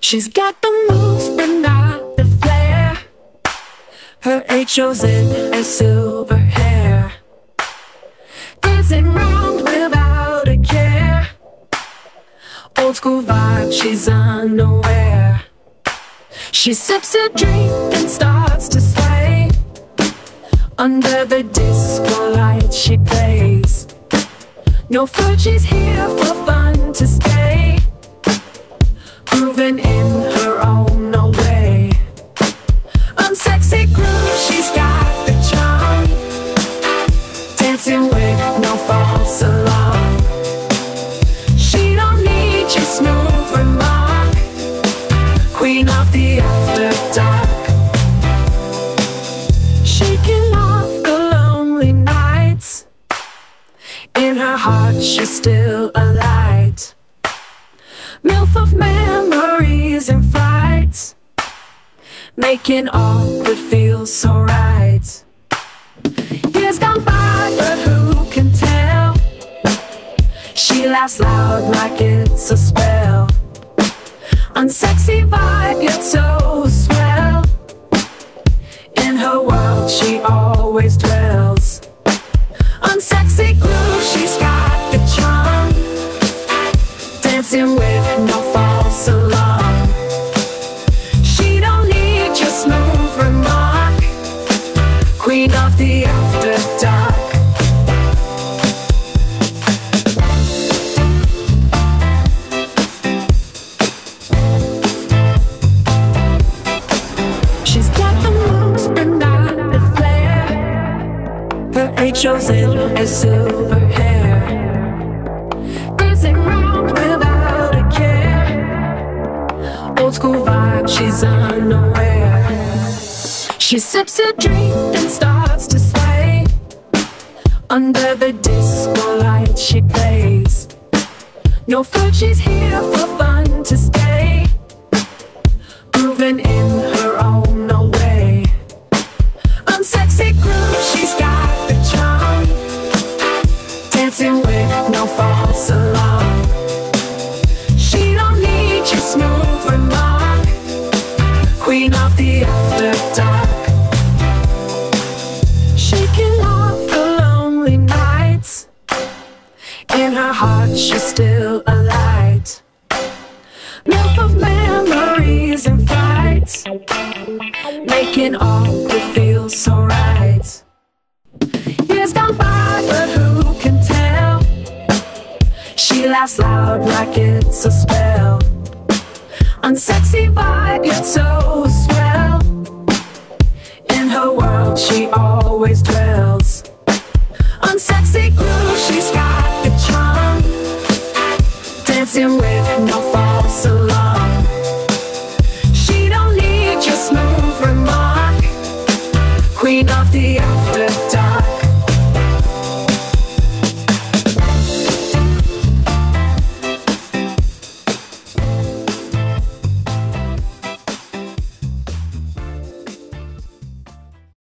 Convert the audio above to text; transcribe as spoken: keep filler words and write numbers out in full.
She's got the moves but not the flair. Her age shows in as silver hair, dancing round without a care. Old school vibe, she's unaware. She sips a drink and starts to sway. Under the disco light she plays. No fruit, she's here for fun to stay, grooving in her own way. Unsexy groove, she's got the charm, dancing with no false alarm. She don't need your smooth remark, queen of the after dark. Shaking off the lonely nights, in her heart she's still a light. Milk of memories and fights, making awkward feel so right. Years gone by, but who can tell? She laughs loud like it's a spell. Unsexy vibe, yet so swell. In her world she always dwells. Unsexy groove, she's got the charm, dancing with no false alarm. She don't need your smooth remark, queen of the after dark. She's got the moves but not the flair. Her age shows in as silver hair, dancing round without a care. Old school vibe, she's unaware. She sips a drink and starts to sway. Under the disco light she plays. No fruit, she's here for fun to stay, grooving in her own way. Unsexy groove, she's got the charm, dancing with no false alarm. She don't need your smooth remark, queen of the after dark. Shaking off the lonely nights, in her heart she's still a light. Milk of memories and fights, making awkward feel so right. Years gone by, but who can tell? She laughs loud like it's a spell. Unsexy vibe, yet so swell. In her world she always dwells. Unsexy groove, she's got the charm, dancing with no false alarm. She don't need your smooth remark, queen of the